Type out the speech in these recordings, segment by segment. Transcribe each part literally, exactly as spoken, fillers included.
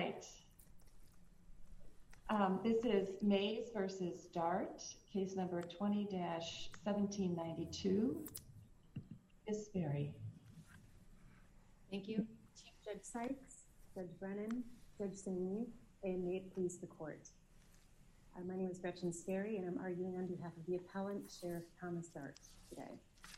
right. Um, this is Mays versus Dart, case number twenty dash seventeen ninety-two. Miz Sperry. Thank you. Chief Judge Sykes, Judge Brennan, Judge Saini, and may it please the court. Uh, my name is Gretchen Sperry, and I'm arguing on behalf of the appellant, Sheriff Thomas Dart, today.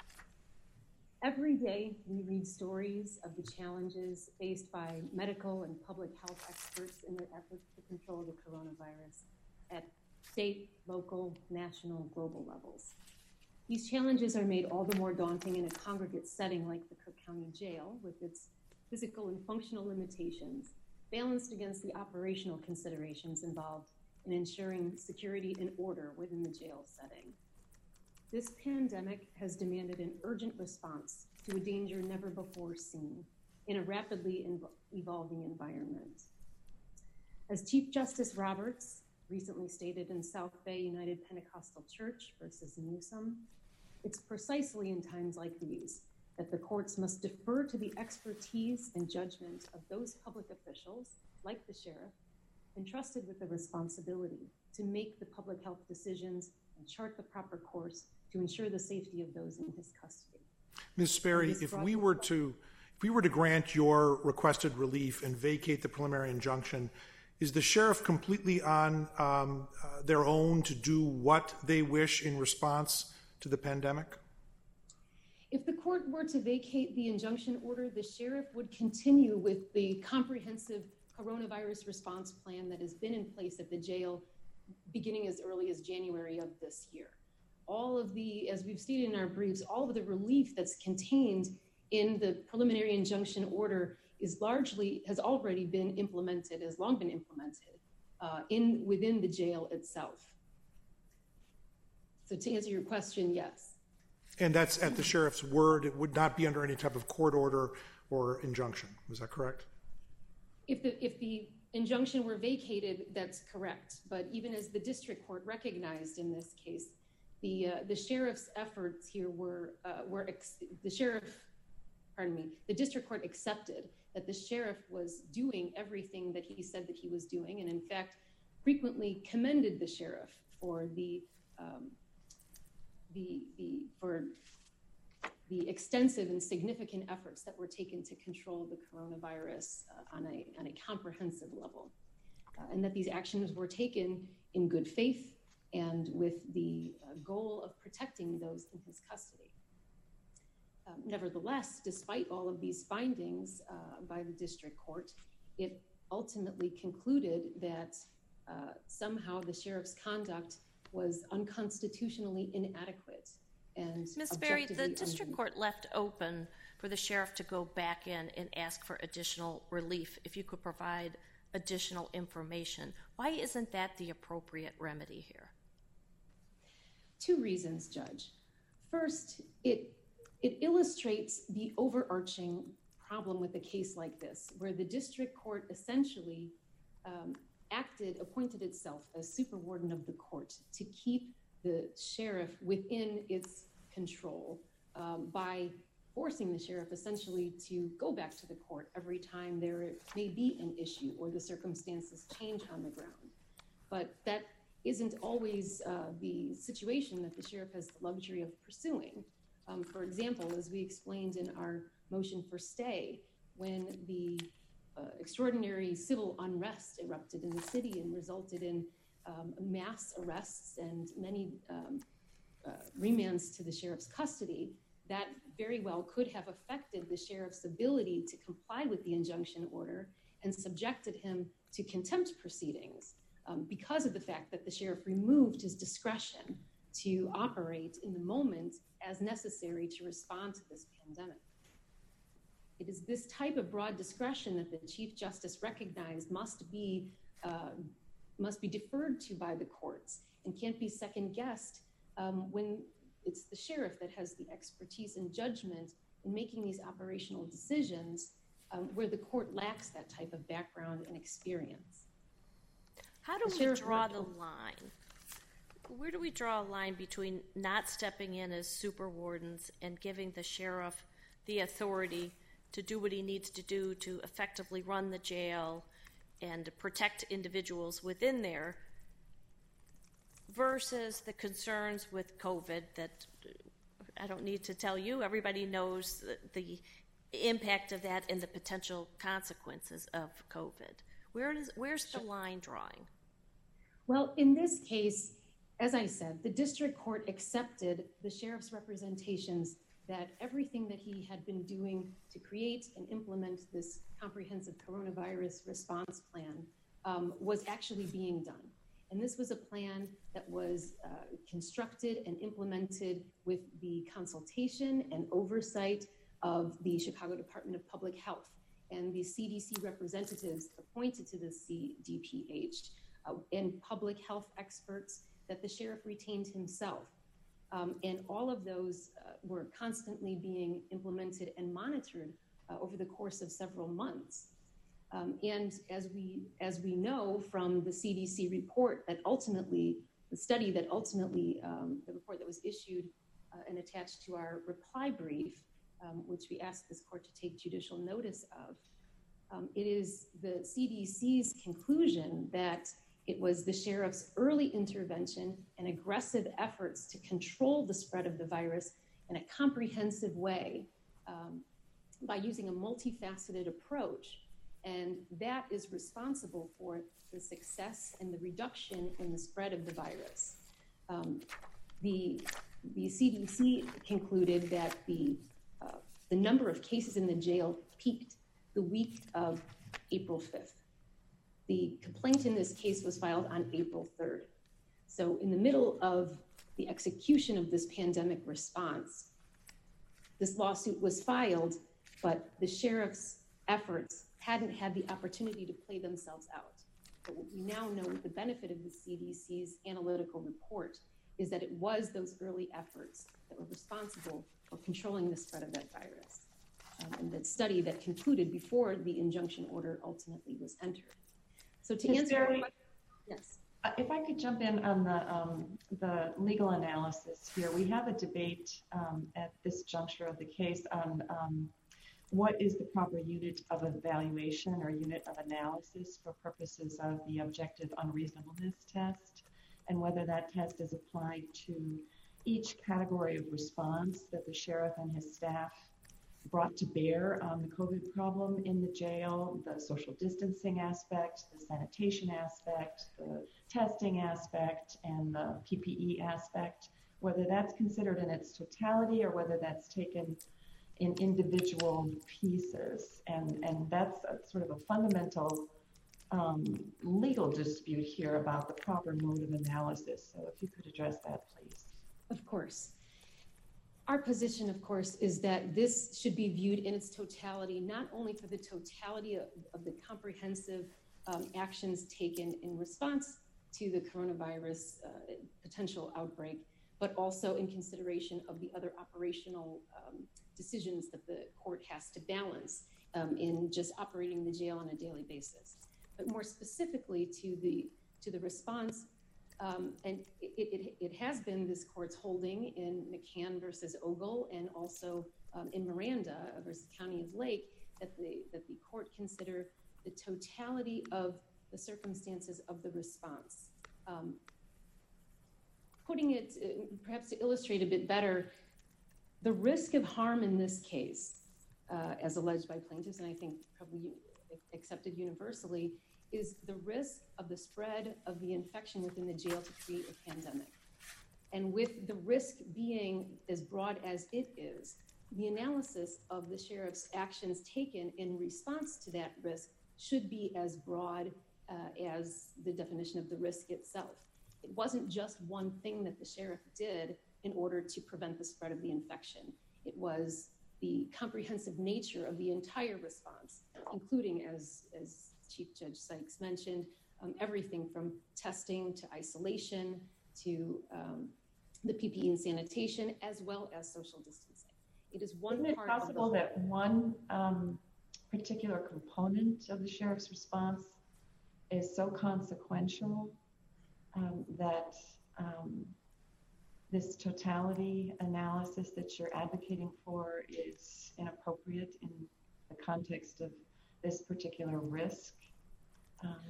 Every day, we read stories of the challenges faced by medical and public health experts in their efforts to control the coronavirus at state, local, national, global levels. These challenges are made all the more daunting in a congregate setting like the Cook County Jail, with its physical and functional limitations, balanced against the operational considerations involved in ensuring security and order within the jail setting. This pandemic has demanded an urgent response to a danger never before seen in a rapidly evolving environment. As Chief Justice Roberts recently stated in South Bay United Pentecostal Church versus Newsom, it's precisely in times like these that the courts must defer to the expertise and judgment of those public officials, like the sheriff, entrusted with the responsibility to make the public health decisions and chart the proper course to ensure the safety of those in his custody. Miz Sperry, if we were to if we were to grant your requested relief and vacate the preliminary injunction, is the sheriff completely on um, uh, their own to do what they wish in response to the pandemic? If the court were to vacate the injunction order, the sheriff would continue with the comprehensive coronavirus response plan that has been in place at the jail beginning as early as January of this year. All of the, as we've stated in our briefs, all of the relief that's contained in the preliminary injunction order is largely, has already been implemented, has long been implemented uh, in within the jail itself. So to answer your question, yes. And that's at the sheriff's word. It would not be under any type of court order or injunction. Was that correct? If the if the injunction were vacated, that's correct. But even as the district court recognized in this case, the uh, the sheriff's efforts here were uh, were ex- the sheriff, pardon me, the district court accepted that the sheriff was doing everything that he said that he was doing, and in fact, frequently commended the sheriff for the um, the the for the extensive and significant efforts that were taken to control the coronavirus uh, on a on a comprehensive level, uh, and that these actions were taken in good faith and with the uh, goal of protecting those in his custody. Um, nevertheless, despite all of these findings uh, by the district court, it ultimately concluded that uh, somehow the sheriff's conduct was unconstitutionally inadequate. And Miz Sperry, the district court left open for the sheriff to go back in and ask for additional relief if you could provide additional information. Why isn't that the appropriate remedy here? Two reasons, Judge. First, it it illustrates the overarching problem with a case like this, where the district court essentially um, acted, appointed itself as superwarden of the court to keep the sheriff within its control um, by forcing the sheriff essentially to go back to the court every time there may be an issue or the circumstances change on the ground. But that isn't always uh, the situation that the sheriff has the luxury of pursuing. Um, for example, as we explained in our motion for stay, when the uh, extraordinary civil unrest erupted in the city and resulted in um, mass arrests and many um, uh, remands to the sheriff's custody, that very well could have affected the sheriff's ability to comply with the injunction order and subjected him to contempt proceedings um, because of the fact that the sheriff removed his discretion to operate in the moment as necessary to respond to this pandemic. It is this type of broad discretion that the Chief Justice recognized must be uh, must be deferred to by the courts and can't be second-guessed um, when it's the sheriff that has the expertise and judgment in making these operational decisions um, where the court lacks that type of background and experience. How do we draw the line? Where do we draw a line between not stepping in as superwardens and giving the sheriff the authority to do what he needs to do to effectively run the jail and protect individuals within there versus the concerns with COVID that I don't need to tell you. Everybody knows the, the impact of that and the potential consequences of COVID. Where is, where's the line drawing? Well, in this case, as I said, the district court accepted the sheriff's representations that everything that he had been doing to create and implement this comprehensive coronavirus response plan um, was actually being done. And this was a plan that was uh, constructed and implemented with the consultation and oversight of the Chicago Department of Public Health and the C D C representatives appointed to the C D P H uh, and public health experts that the sheriff retained himself. Um, and all of those uh, were constantly being implemented and monitored uh, over the course of several months. Um, and as we as we know from the C D C report that ultimately, the study that ultimately, um, the report that was issued uh, and attached to our reply brief, um, which we asked this court to take judicial notice of, um, it is the C D C's conclusion that it was the sheriff's early intervention and aggressive efforts to control the spread of the virus in a comprehensive way um, by using a multifaceted approach. And that is responsible for the success and the reduction in the spread of the virus. Um, the, the C D C concluded that the, uh, the number of cases in the jail peaked the week of April fifth. The complaint in this case was filed on April third. So in the middle of the execution of this pandemic response, this lawsuit was filed, but the sheriff's efforts hadn't had the opportunity to play themselves out. But what we now know with the benefit of the C D C's analytical report is that it was those early efforts that were responsible for controlling the spread of that virus. Um, and that study that concluded before the injunction order ultimately was entered. So to Ms. answer Berry, your question, yes. Uh, if I could jump in on the um, the legal analysis here, we have a debate um, at this juncture of the case on um, what is the proper unit of evaluation or unit of analysis for purposes of the objective unreasonableness test, and whether that test is applied to each category of response that the sheriff and his staff brought to bear on the COVID problem in the jail, the social distancing aspect, the sanitation aspect, the testing aspect, and the P P E aspect, whether that's considered in its totality or whether that's taken in individual pieces. And, and that's a, sort of a fundamental um, legal dispute here about the proper mode of analysis. So if you could address that, please. Of course. Our position, of course, is that this should be viewed in its totality, not only for the totality of, of the comprehensive um, actions taken in response to the coronavirus uh, potential outbreak, but also in consideration of the other operational um, decisions that the court has to balance um, in just operating the jail on a daily basis. But more specifically to the to the response, um, and it, it, it has been this court's holding in McCann versus Ogle, and also um, in Miranda versus County of Lake, that the that the court consider the totality of the circumstances of the response. Um, putting it, uh, perhaps to illustrate a bit better, the risk of harm in this case, uh, as alleged by plaintiffs, and I think probably accepted universally, is the risk of the spread of the infection within the jail to create a pandemic. And with the risk being as broad as it is, the analysis of the sheriff's actions taken in response to that risk should be as broad uh, as the definition of the risk itself. It wasn't just one thing that the sheriff did in order to prevent the spread of the infection. It was the comprehensive nature of the entire response, including, as, as Chief Judge Sykes mentioned, um, everything from testing to isolation to um, the P P E and sanitation, as well as social distancing. It is one Isn't it part possible of the that one um, particular component of the sheriff's response is so consequential um, that um, this totality analysis that you're advocating for is inappropriate in the context of this particular risk? Um,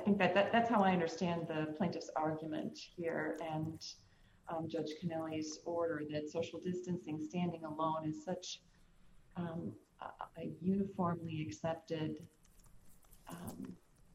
think that, that that's how I understand the plaintiff's argument here, and um, Judge Cannelli's order that social distancing standing alone is such um, a, a uniformly accepted um,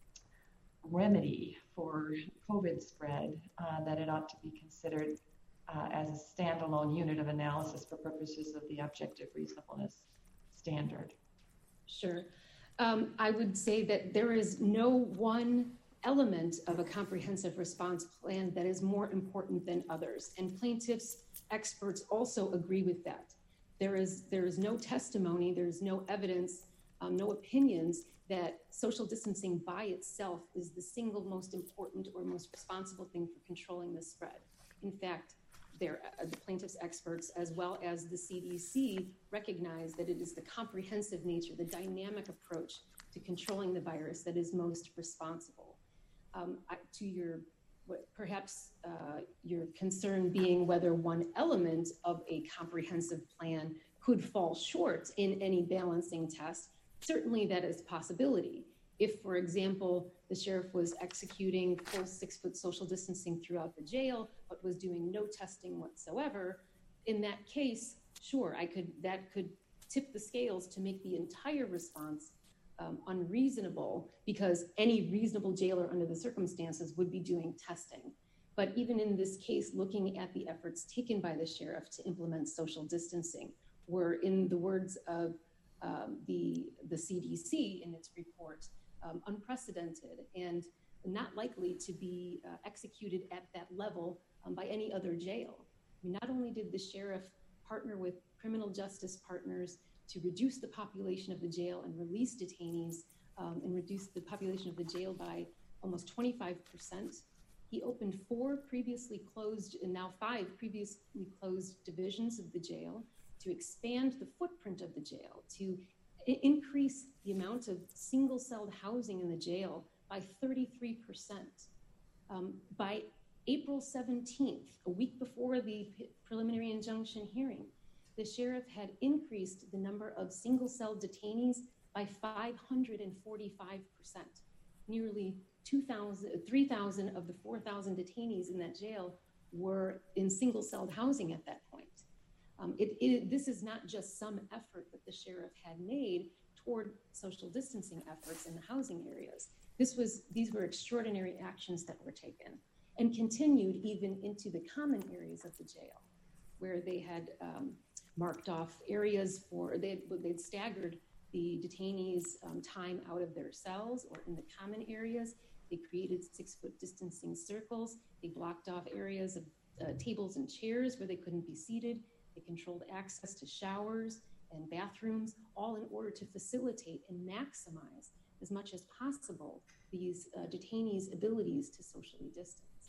remedy for COVID spread uh, that it ought to be considered uh, as a standalone unit of analysis for purposes of the objective reasonableness standard. Sure. Um, I would say that there is no one element of a comprehensive response plan that is more important than others, and plaintiffs' experts also agree with that. There is there is no testimony, there is no evidence, um, no opinions that social distancing by itself is the single most important or most responsible thing for controlling the spread. In fact, There, uh, the plaintiffs' experts, as well as the C D C, recognize that it is the comprehensive nature, the dynamic approach to controlling the virus that is most responsible. Um, I, to your, what, perhaps uh, your concern being whether one element of a comprehensive plan could fall short in any balancing test, certainly that is a possibility. If, for example, the sheriff was executing full six-foot social distancing throughout the jail, but was doing no testing whatsoever, in that case, sure, I could that could tip the scales to make the entire response um, unreasonable, because any reasonable jailer under the circumstances would be doing testing. But even in this case, looking at the efforts taken by the sheriff to implement social distancing were, in the words of um, the, the C D C in its report, Um, unprecedented and not likely to be uh, executed at that level um, by any other jail. I mean, not only did the sheriff partner with criminal justice partners to reduce the population of the jail and release detainees um, and reduce the population of the jail by almost twenty-five percent, he opened four previously closed and now five previously closed divisions of the jail to expand the footprint of the jail, to increase the amount of single-celled housing in the jail by thirty-three percent. Um, by April seventeenth, a week before the preliminary injunction hearing, the sheriff had increased the number of single-celled detainees by five hundred forty-five percent. Nearly two thousand, three thousand of the four thousand detainees in that jail were in single-celled housing at that point. Um, it, it, this is not just some effort that the sheriff had made toward social distancing efforts in the housing areas. This was, these were extraordinary actions that were taken and continued even into the common areas of the jail, where they had um, marked off areas for, they'd, they'd staggered the detainees' um, time out of their cells or in the common areas. They created six-foot distancing circles. They blocked off areas of uh, tables and chairs where they couldn't be seated. They controlled access to showers and bathrooms, all in order to facilitate and maximize as much as possible these uh, detainees' abilities to socially distance.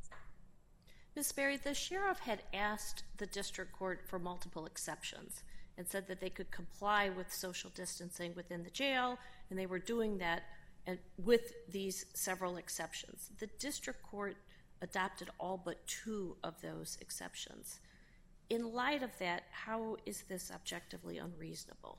Miz Berry, the sheriff had asked the district court for multiple exceptions and said that they could comply with social distancing within the jail, and they were doing that and with these several exceptions. The district court adopted all but two of those exceptions. In light of that, how is this objectively unreasonable?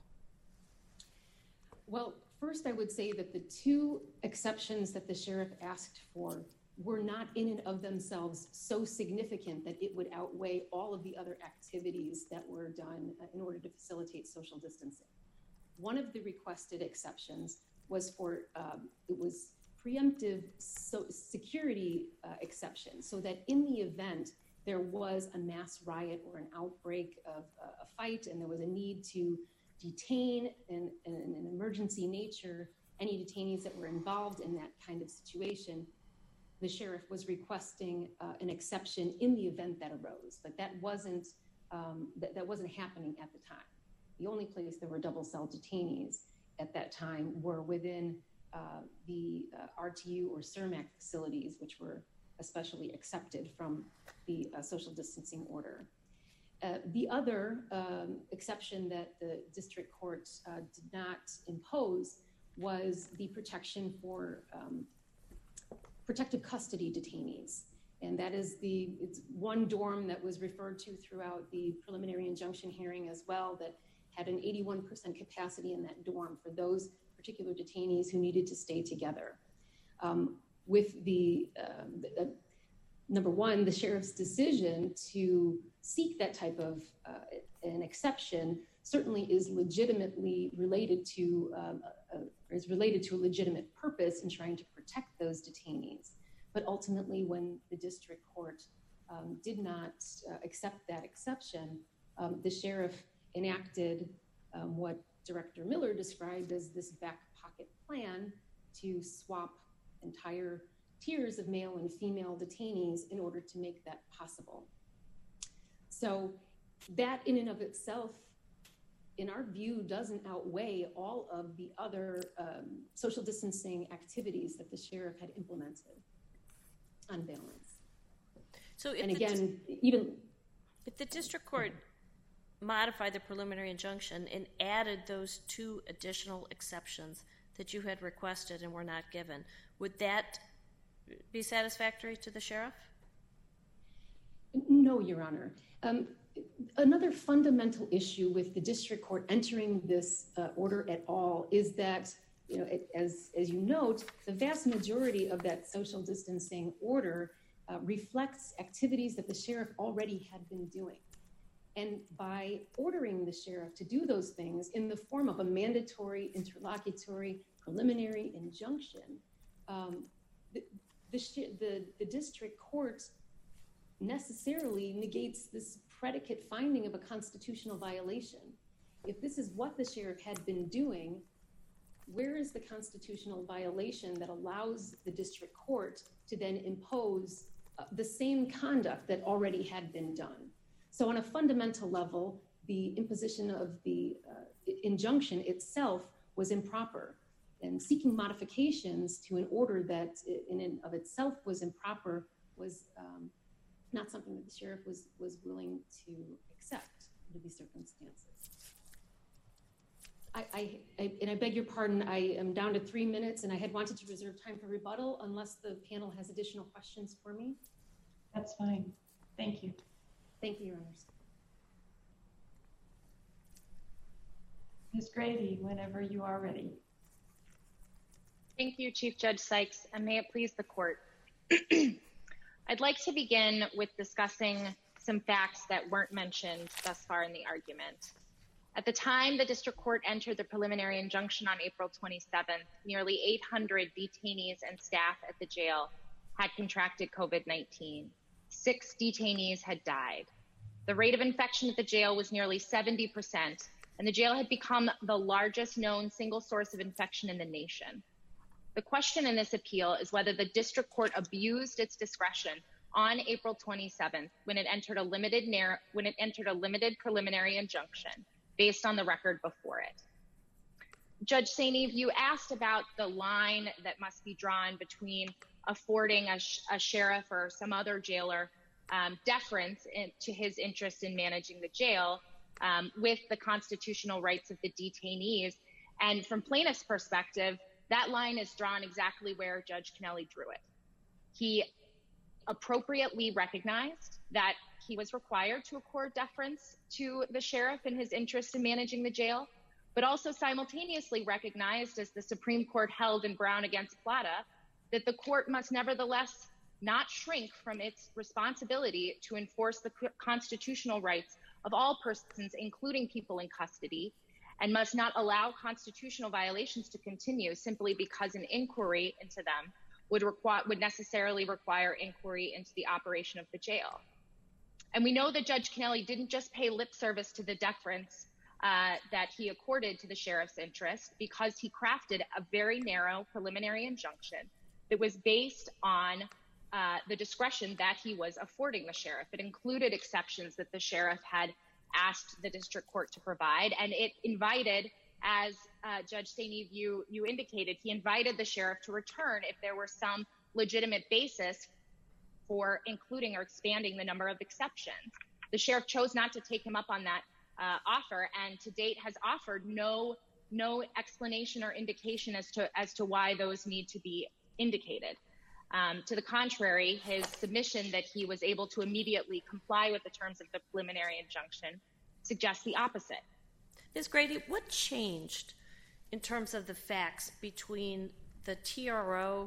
Well, first I would say that the two exceptions that the sheriff asked for were not in and of themselves so significant that it would outweigh all of the other activities that were done in order to facilitate social distancing. One of the requested exceptions was for, um, it was preemptive so security uh, exception, so that in the event there was a mass riot or an outbreak of uh, a fight and there was a need to detain in, in, in an emergency nature any detainees that were involved in that kind of situation, the sheriff was requesting uh, an exception in the event that arose, but that wasn't, um, that, that wasn't happening at the time. The only place there were double-cell detainees at that time were within uh, the uh, R T U or C I R M A C facilities, which were especially accepted from the uh, social distancing order. Uh, the other um, exception that the district court uh, did not impose was the protection for um, protective custody detainees. And that is the, it's one dorm that was referred to throughout the preliminary injunction hearing as well, that had an eighty-one percent capacity in that dorm for those particular detainees who needed to stay together. Um, with the, um, the uh, number one, the sheriff's decision to seek that type of uh, an exception certainly is legitimately related to um, a, a, is related to a legitimate purpose in trying to protect those detainees. But ultimately, when the district court um, did not uh, accept that exception, um, the sheriff enacted um, what Director Miller described as this back pocket plan to swap entire tiers of male and female detainees in order to make that possible. So that in and of itself, in our view, doesn't outweigh all of the other um, social distancing activities that the sheriff had implemented on balance. So if and the again, di- even if the district court modified the preliminary injunction and added those two additional exceptions that you had requested and were not given, would that be satisfactory to the sheriff? No, Your Honor. Um, another fundamental issue with the district court entering this uh, order at all is that, you know, it, as, as you note, the vast majority of that social distancing order uh, reflects activities that the sheriff already had been doing. And by ordering the sheriff to do those things in the form of a mandatory, interlocutory, preliminary injunction, um, the, the, the, the district court necessarily negates this predicate finding of a constitutional violation. If this is what the sheriff had been doing, where is the constitutional violation that allows the district court to then impose uh, the same conduct that already had been done? So on a fundamental level, the imposition of the uh, injunction itself was improper, and seeking modifications to an order that in and of itself was improper was um, not something that the sheriff was, was willing to accept under these circumstances. I, I, I, and I beg your pardon, I am down to three minutes and I had wanted to reserve time for rebuttal unless the panel has additional questions for me. That's fine. Thank you. Thank you, Your Honors. Miz Grady, whenever you are ready. Thank you, Chief Judge Sykes, and may it please the court. I'd like to begin with discussing some facts that weren't mentioned thus far in the argument. At the time the district court entered the preliminary injunction on April twenty-seventh, nearly eight hundred detainees and staff at the jail had contracted COVID nineteen. Six detainees had died. The rate of infection at the jail was nearly seventy percent, and the jail had become the largest known single source of infection in the nation. The question in this appeal is whether the district court abused its discretion on April twenty-seventh when it entered a limited narrow, when it entered a limited preliminary injunction based on the record before it. Judge Saint Eve, you asked about the line that must be drawn between affording a, sh- a sheriff or some other jailer um, deference in, to his interest in managing the jail um, with the constitutional rights of the detainees. And from plaintiff's perspective, that line is drawn exactly where Judge Kennelly drew it. He appropriately recognized that he was required to accord deference to the sheriff in his interest in managing the jail, but also simultaneously recognized, as the Supreme Court held in Brown against Plata, that the court must nevertheless not shrink from its responsibility to enforce the constitutional rights of all persons, including people in custody, and must not allow constitutional violations to continue simply because an inquiry into them would require would necessarily require inquiry into the operation of the jail. And we know that Judge Kennelly didn't just pay lip service to the deference uh, that he accorded to the sheriff's interest, because he crafted a very narrow preliminary injunction that was based on uh, the discretion that he was affording the sheriff. It included exceptions that the sheriff had asked the district court to provide, and it invited, as uh, Judge Saint Eve, you, you indicated, he invited the sheriff to return if there were some legitimate basis for including or expanding the number of exceptions. The sheriff chose not to take him up on that uh, offer, and to date has offered no no explanation or indication as to as to why those need to be indicated. Um, to the contrary, his submission that he was able to immediately comply with the terms of the preliminary injunction suggests the opposite. Miz Grady, what changed in terms of the facts between the T R O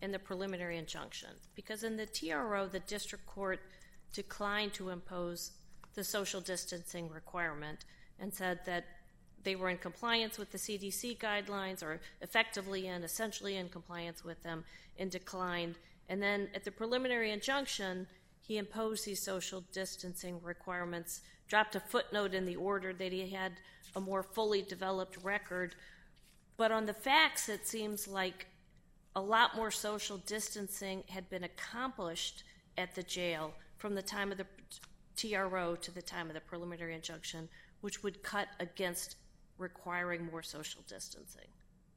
and the preliminary injunction? Because in the T R O, the district court declined to impose the social distancing requirement and said that they were in compliance with the C D C guidelines, or effectively and essentially in compliance with them, and declined. And then at the preliminary injunction, he imposed these social distancing requirements, dropped a footnote in the order that he had a more fully developed record. But on the facts, it seems like a lot more social distancing had been accomplished at the jail from the time of the T R O to the time of the preliminary injunction, which would cut against requiring more social distancing.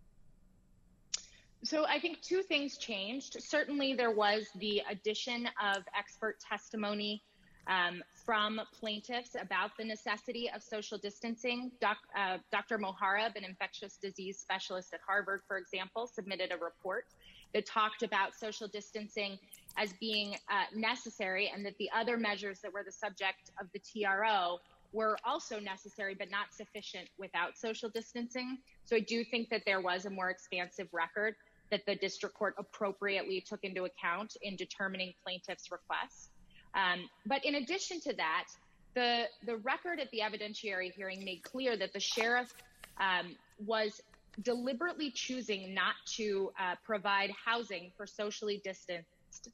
So I think two things changed. Certainly there was the addition of expert testimony um, from plaintiffs about the necessity of social distancing. Doc, uh, Doctor Moharab, an infectious disease specialist at Harvard, for example, submitted a report that talked about social distancing as being uh, necessary, and that the other measures that were the subject of the T R O were also necessary but not sufficient without social distancing. So I do think that there was a more expansive record that the district court appropriately took into account in determining plaintiffs' requests. Um, but in addition to that, the, the record at the evidentiary hearing made clear that the sheriff um, was deliberately choosing not to uh, provide housing for socially distanced.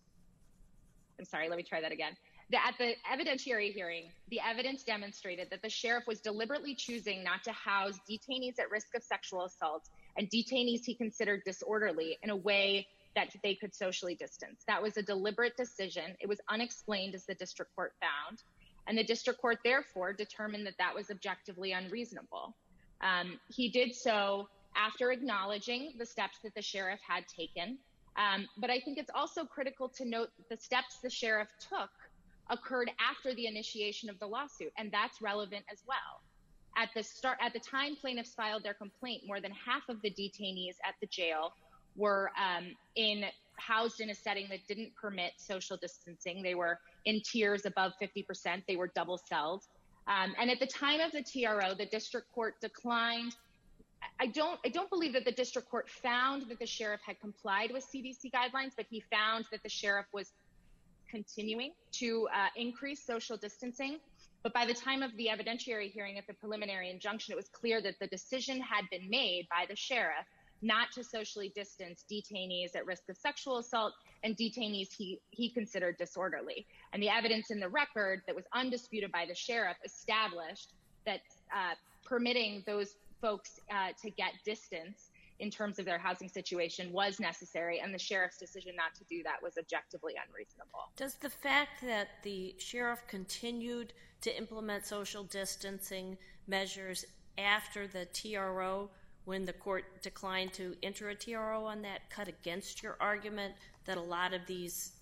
I'm sorry, let me try that again. The, at the evidentiary hearing, the evidence demonstrated that the sheriff was deliberately choosing not to house detainees at risk of sexual assault and detainees he considered disorderly in a way that they could socially distance. That was a deliberate decision. It was unexplained, as the district court found, and the district court therefore determined that that was objectively unreasonable. Um, he did so after acknowledging the steps that the sheriff had taken. Um, but I think it's also critical to note that the steps the sheriff took occurred after the initiation of the lawsuit, and that's relevant as well. At the start, at the time plaintiffs filed their complaint, more than half of the detainees at the jail were um, in housed in a setting that didn't permit social distancing. They were in tiers above fifty percent. They were double celled. Um, and at the time of the T R O, the district court declined. I don't, I don't believe that the district court found that the sheriff had complied with C D C guidelines, but he found that the sheriff was continuing to uh, increase social distancing. But by the time of the evidentiary hearing at the preliminary injunction, it was clear that the decision had been made by the sheriff not to socially distance detainees at risk of sexual assault and detainees he, he considered disorderly. And the evidence in the record that was undisputed by the sheriff established that uh, permitting those folks uh, to get distance in terms of their housing situation was necessary, and the sheriff's decision not to do that was objectively unreasonable. Does the fact that the sheriff continued to implement social distancing measures after the T R O, when the court declined to enter a T R O on that, cut against your argument that a lot of these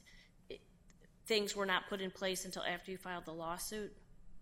things were not put in place until after you filed the lawsuit?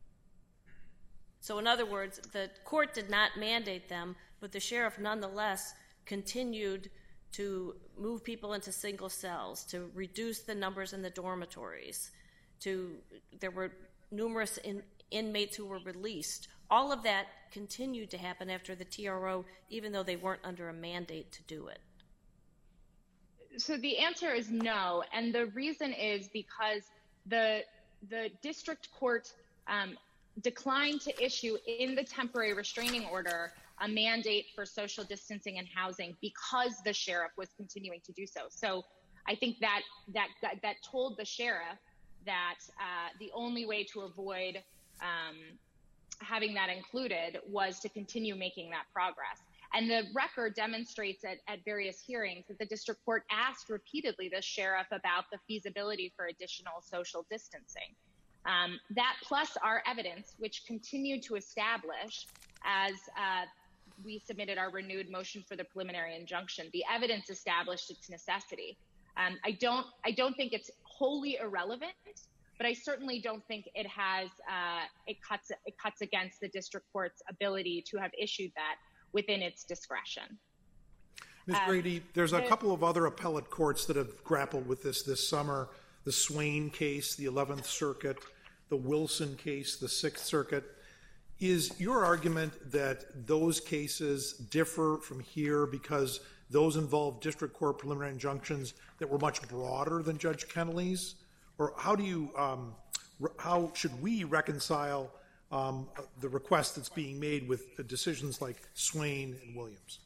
So in other words, the court did not mandate them, but the sheriff nonetheless continued to move people into single cells, to reduce the numbers in the dormitories, to there were numerous in, inmates who were released. All of that continued to happen after the T R O, even though they weren't under a mandate to do it. So the answer is no, and the reason is because the the district court um, declined to issue in the temporary restraining order a mandate for social distancing and housing because the sheriff was continuing to do so. So I think that that that, that told the sheriff that uh, the only way to avoid um, having that included was to continue making that progress. And the record demonstrates at, at various hearings that the district court asked repeatedly the sheriff about the feasibility for additional social distancing. Um, that plus our evidence, which continued to establish as uh, we submitted our renewed motion for the preliminary injunction, the evidence established its necessity. Um, I don't, I don't think it's wholly irrelevant, but I certainly don't think it has, uh, it cuts, it cuts against the district court's ability to have issued that within its discretion. Miz Um, Grady, there's a the, couple of other appellate courts that have grappled with this this summer. The Swain case, the eleventh Circuit, the Wilson case, the sixth Circuit. Is your argument that those cases differ from here because those involved district court preliminary injunctions that were much broader than Judge Kenneally's? Or how do you, um, re- how should we reconcile um, the request that's being made with the decisions like Swain and Williams?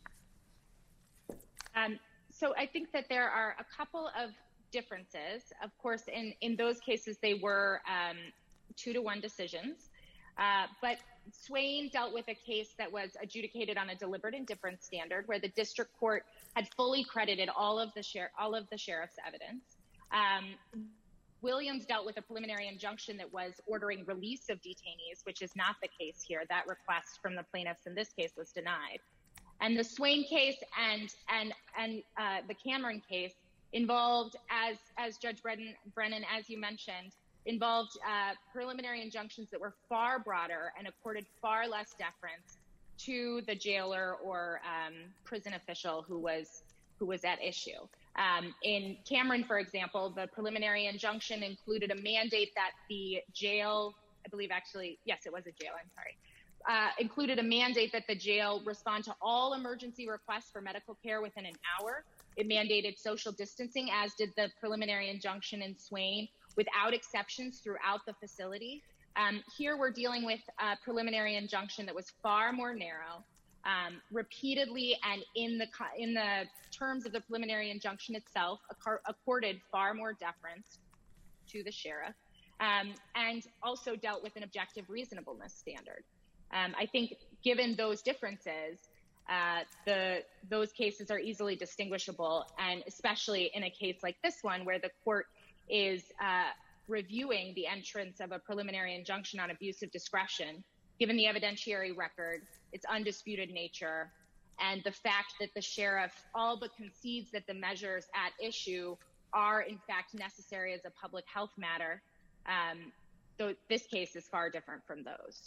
Um, so I think that there are a couple of differences. Of course, in, in those cases, they were um, two to one decisions. Uh, but Swain dealt with a case that was adjudicated on a deliberate indifference standard, where the district court had fully credited all of the sheriff, all of the sheriff's evidence. Um, Williams dealt with a preliminary injunction that was ordering release of detainees, which is not the case here. That request from the plaintiffs in this case was denied. And the Swain case and and and uh, the Cameron case involved, as as Judge Brennan, Brennan as you mentioned, involved uh, preliminary injunctions that were far broader and accorded far less deference to the jailer or um, prison official who was who was at issue. Um, in Cameron, for example, the preliminary injunction included a mandate that the jail, I believe actually, yes, it was a jail, I'm sorry, uh, included a mandate that the jail respond to all emergency requests for medical care within an hour. It mandated social distancing, as did the preliminary injunction in Swain, without exceptions throughout the facility. Um, here we're dealing with a preliminary injunction that was far more narrow, um, repeatedly and in the in the terms of the preliminary injunction itself, accorded far more deference to the sheriff, um, and also dealt with an objective reasonableness standard. Um, I think given those differences, uh, the those cases are easily distinguishable, and especially in a case like this one where the court is uh, reviewing the entrance of a preliminary injunction on abuse of discretion, given the evidentiary record, its undisputed nature, and the fact that the sheriff all but concedes that the measures at issue are in fact necessary as a public health matter. Um, so this case is far different from those.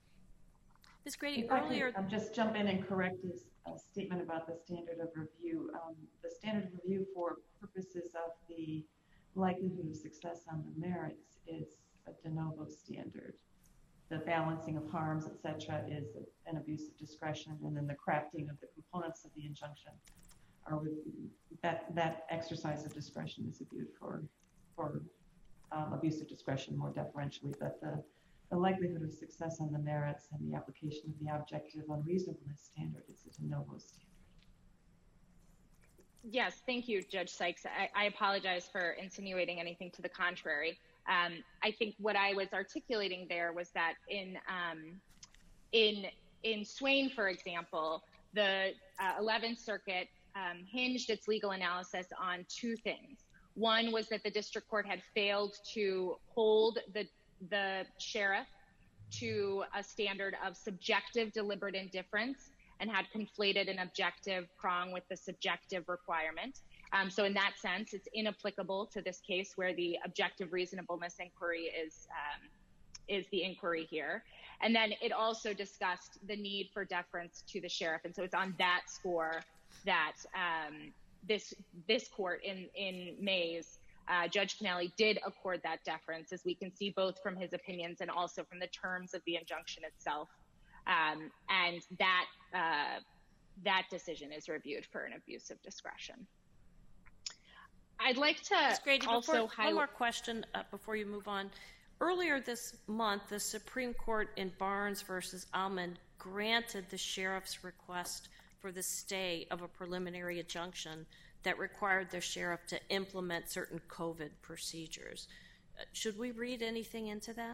Miz Grady, if earlier... I can um, just jump in and correct his uh, statement about the standard of review. Um, the standard of review for purposes of the likelihood of success on the merits is a de novo standard. The balancing of harms, et cetera, is an abuse of discretion, and then the crafting of the components of the injunction are with, that that exercise of discretion is viewed for for um, abuse of discretion more deferentially. But the the likelihood of success on the merits and the application of the objective unreasonableness standard is a de novo standard. Yes, thank you, Judge Sykes. I, I apologize for insinuating anything to the contrary. Um, I think what I was articulating there was that in um, in in Swain, for example, the uh, eleventh Circuit um, hinged its legal analysis on two things. One was that the district court had failed to hold the the sheriff to a standard of subjective deliberate indifference and had conflated an objective prong with the subjective requirement. Um, so in that sense, it's inapplicable to this case where the objective reasonableness inquiry is um, is the inquiry here. And then it also discussed the need for deference to the sheriff. And so it's on that score that um, this this court in, in Mays, uh, Judge Kenneally did accord that deference, as we can see both from his opinions and also from the terms of the injunction itself. Um, and that uh, that decision is reviewed for an abuse of discretion. I'd like to Grady, also before, highlight... One more question uh, before you move on. Earlier this month, the Supreme Court in Barnes versus Almond granted the sheriff's request for the stay of a preliminary injunction that required the sheriff to implement certain COVID procedures. Uh, should we read anything into that?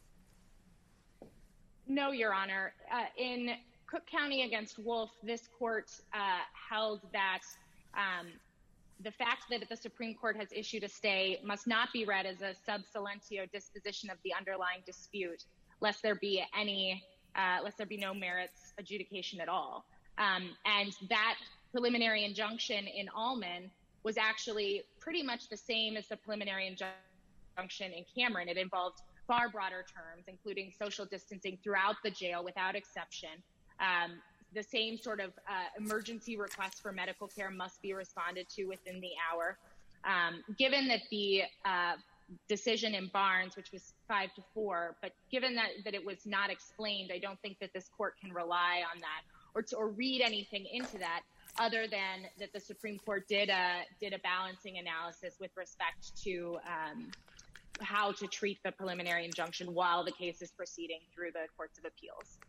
No, Your Honor. Uh, in Cook County against Wolf, this court uh, held that um, the fact that the Supreme Court has issued a stay must not be read as a sub silentio disposition of the underlying dispute, lest there be any, uh, lest there be no merits adjudication at all. Um, and that preliminary injunction in Allman was actually pretty much the same as the preliminary injunction in Cameron. It involved far broader terms, including social distancing throughout the jail without exception. Um, the same sort of uh, emergency requests for medical care must be responded to within the hour. Um, given that the uh, decision in Barnes, which was five to four, but given that, that it was not explained, I don't think that this court can rely on that or, to, or read anything into that. other than that the Supreme Court did a, did a balancing analysis with respect to um, how to treat the preliminary injunction while the case is proceeding through the courts of appeals.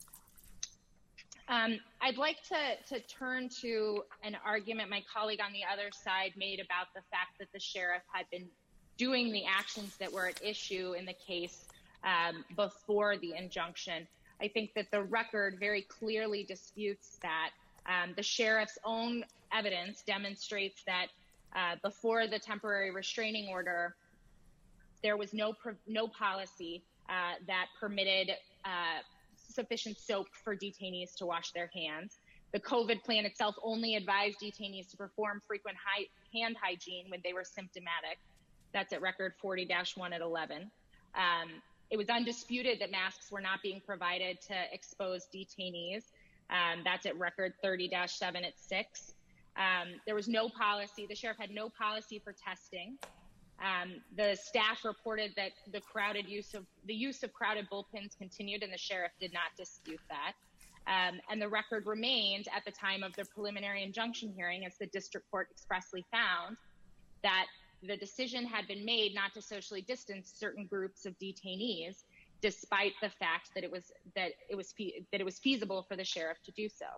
Um, I'd like to, to turn to an argument my colleague on the other side made about the fact that the sheriff had been doing the actions that were at issue in the case um, before the injunction. I think that the record very clearly disputes that. Um, the sheriff's own evidence demonstrates that uh, before the temporary restraining order, there was no no policy uh, that permitted uh, sufficient soap for detainees to wash their hands. The COVID plan itself only advised detainees to perform frequent hy- hand hygiene when they were symptomatic. That's at record forty dash one at eleven. Um, it was undisputed that masks were not being provided to exposed detainees. Um, that's at record thirty dash seven at six. Um, there was no policy. The sheriff had no policy for testing. Um, the staff reported that the crowded use of the use of crowded bullpens continued, and the sheriff did not dispute that. Um, and the record remained at the time of the preliminary injunction hearing, as the district court expressly found, that the decision had been made not to socially distance certain groups of detainees, despite the fact that it was that it was fe- that it was feasible for the sheriff to do so.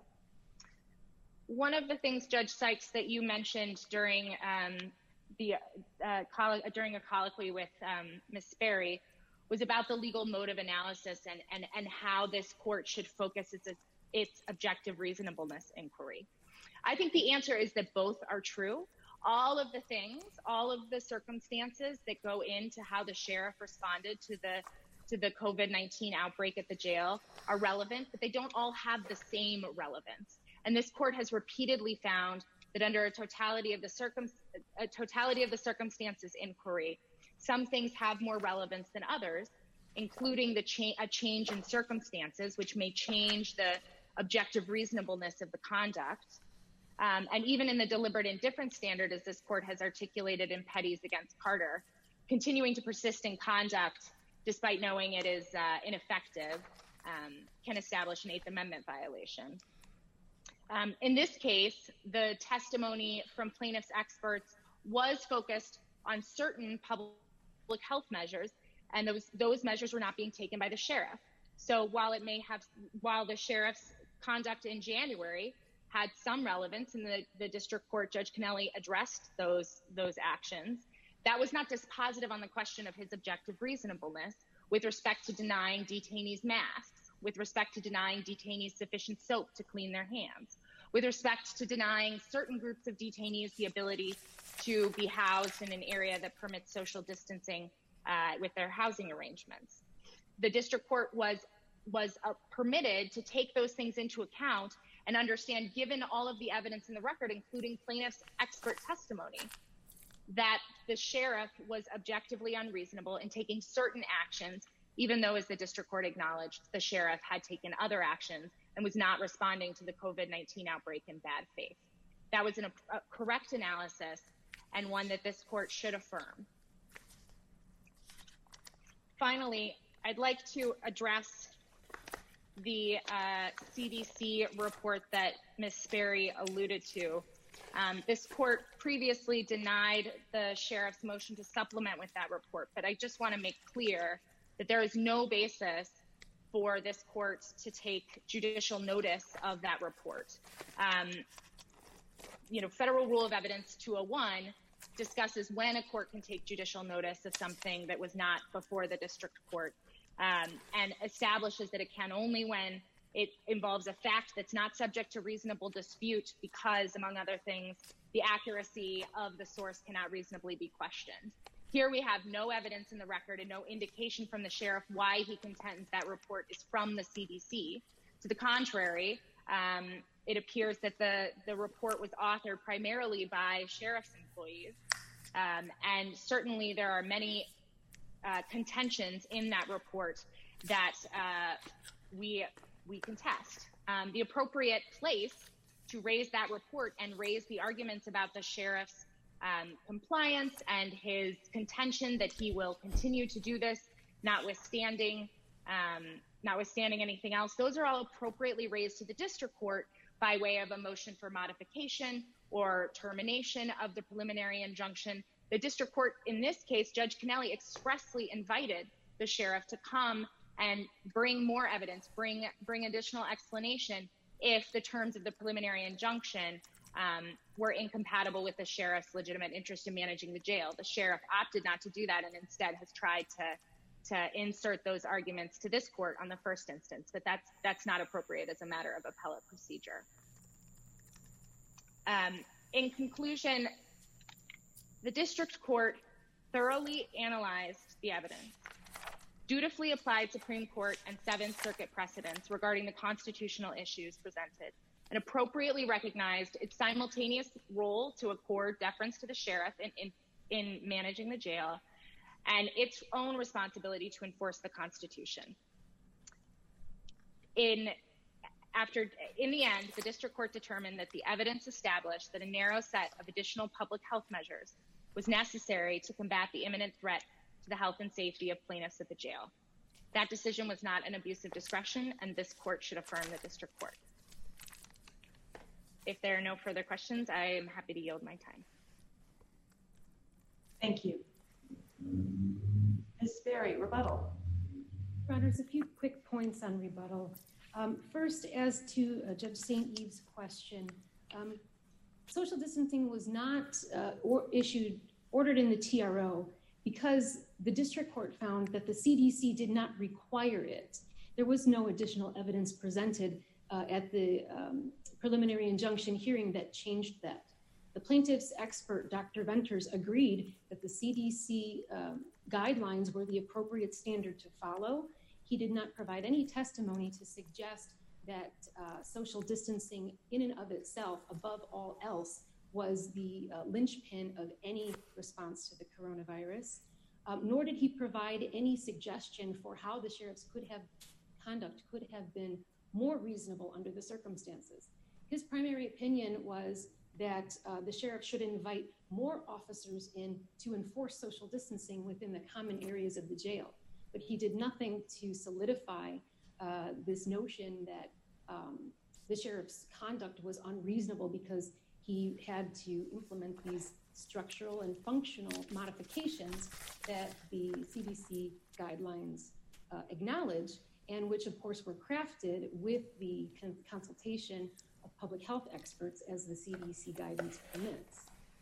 One of the things, Judge Sykes, that you mentioned during um, the uh, coll- during a colloquy with um, Miz Sperry was about the legal motive analysis and and and how this court should focus its its objective reasonableness inquiry. I think the answer is that both are true. All of the things, all of the circumstances that go into how the sheriff responded to the to the COVID nineteen outbreak at the jail are relevant, but they don't all have the same relevance. And this court has repeatedly found that under a totality of the circum a totality of the circumstances inquiry, some things have more relevance than others, including the cha- a change in circumstances, which may change the objective reasonableness of the conduct. Um, and even in the deliberate indifference standard, as this court has articulated in Petty's against Carter, continuing to persist in conduct despite knowing it is uh, ineffective um, can establish an Eighth Amendment violation. Um, in this case, the testimony from plaintiff's experts was focused on certain public health measures, and those those measures were not being taken by the sheriff. So while it may have, while the sheriff's conduct in January had some relevance, and the, the district court, Judge Kennelly, addressed those those actions, that was not dispositive on the question of his objective reasonableness with respect to denying detainees masks, with respect to denying detainees sufficient soap to clean their hands, with respect to denying certain groups of detainees the ability to be housed in an area that permits social distancing uh, with their housing arrangements. The district court was was uh, permitted to take those things into account and understand, given all of the evidence in the record, including plaintiff's expert testimony, that the sheriff was objectively unreasonable in taking certain actions, even though, as the district court acknowledged, the sheriff had taken other actions and was not responding to the COVID nineteen outbreak in bad faith. That was an, a correct analysis and one that this court should affirm. Finally, I'd like to address the uh, C D C report that Miz Sperry alluded to. Um, this court previously denied the sheriff's motion to supplement with that report, but I just want to make clear that there is no basis for this court to take judicial notice of that report. Um, you know, Federal Rule of Evidence two oh one discusses when a court can take judicial notice of something that was not before the district court, um, and establishes that it can only when it involves a fact that's not subject to reasonable dispute because, among other things, the accuracy of the source cannot reasonably be questioned. Here we have no evidence in the record and no indication from the sheriff why he contends that report is from the C D C. To the contrary, um, it appears that the, the report was authored primarily by sheriff's employees. Um, and certainly there are many uh, contentions in that report that uh, we we contest. Um, the appropriate place to raise that report and raise the arguments about the sheriff's um, compliance and his contention that he will continue to do this, notwithstanding, um, notwithstanding anything else, those are all appropriately raised to the district court by way of a motion for modification or termination of the preliminary injunction. The district court, in this case, Judge Kennelly expressly invited the sheriff to come and bring more evidence, bring bring additional explanation if the terms of the preliminary injunction um, were incompatible with the sheriff's legitimate interest in managing the jail. The sheriff opted not to do that and instead has tried to to insert those arguments to this court on the first instance, but that's that's not appropriate as a matter of appellate procedure. Um, in conclusion, the district court thoroughly analyzed the evidence, dutifully applied Supreme Court and Seventh Circuit precedents regarding the constitutional issues presented, and appropriately recognized its simultaneous role to accord deference to the sheriff in, in, in managing the jail and its own responsibility to enforce the Constitution. In, after, in the end, the district court determined that the evidence established that a narrow set of additional public health measures was necessary to combat the imminent threat to the health and safety of plaintiffs at the jail. That decision was not an abuse of discretion, and this court should affirm the district court. If there are no further questions, I am happy to yield my time. Thank you. Miz Berry, rebuttal. Your Honors, a few quick points on rebuttal. Um, first, as to uh, Judge Saint Eve's question, um, social distancing was not uh, or issued, ordered in the T R O because the district court found that the C D C did not require it. There was no additional evidence presented uh, at the um, preliminary injunction hearing that changed that. The plaintiff's expert, Doctor Venters, agreed that the C D C um, guidelines were the appropriate standard to follow. He did not provide any testimony to suggest that uh, social distancing in and of itself, above all else, was the uh, linchpin of any response to the coronavirus, um, nor did he provide any suggestion for how the sheriff's could have conduct could have been more reasonable under the circumstances. His primary opinion was that uh, the sheriff should invite more officers in to enforce social distancing within the common areas of the jail. But he did nothing to solidify uh, this notion that um, the sheriff's conduct was unreasonable because he had to implement these structural and functional modifications that the C D C guidelines uh, acknowledge, and which of course were crafted with the con- consultation of public health experts as the C D C guidance permits.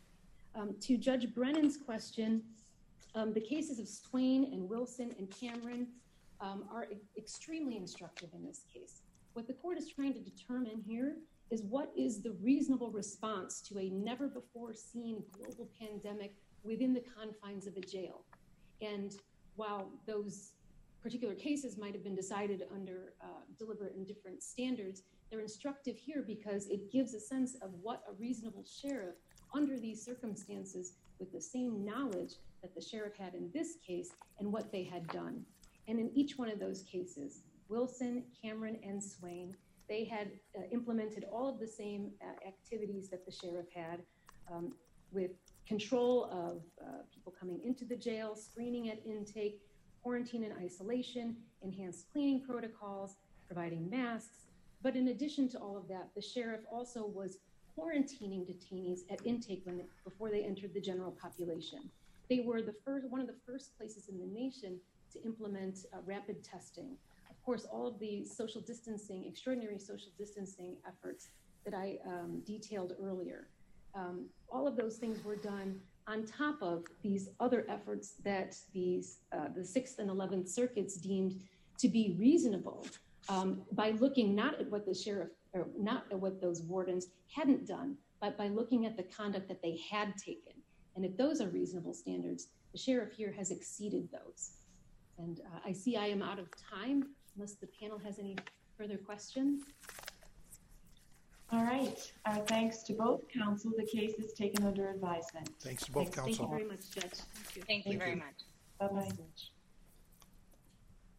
Um, to Judge Brennan's question, um, the cases of Swain and Wilson and Cameron um, are e- extremely instructive in this case. What the court is trying to determine here is what is the reasonable response to a never before seen global pandemic within the confines of a jail. And while those particular cases might have been decided under uh, deliberate and different standards, they're instructive here because it gives a sense of what a reasonable sheriff under these circumstances with the same knowledge that the sheriff had in this case and what they had done. And in each one of those cases, Wilson, Cameron, and Swain, they had uh, implemented all of the same uh, activities that the sheriff had um, with control of uh, people coming into the jail, screening at intake, quarantine and isolation, enhanced cleaning protocols, providing masks. But in addition to all of that, the sheriff also was quarantining detainees at intake when they, before they entered the general population. They were the first, one of the first places in the nation to implement uh, rapid testing. Of course, all of the social distancing, extraordinary social distancing efforts that I um, detailed earlier. Um, all of those things were done on top of these other efforts that these uh, the Sixth and Eleventh Circuits deemed to be reasonable um, by looking not at what the sheriff, or not at what those wardens hadn't done, but by looking at the conduct that they had taken. And if those are reasonable standards, the sheriff here has exceeded those. And uh, I see I am out of time, unless the panel has any further questions. All right. Our thanks to both counsel. The case is taken under advisement. Thanks to both Thanks. counsel. Thank you very much, Judge. Thank you. Thank you Thank very you. much. Bye-bye.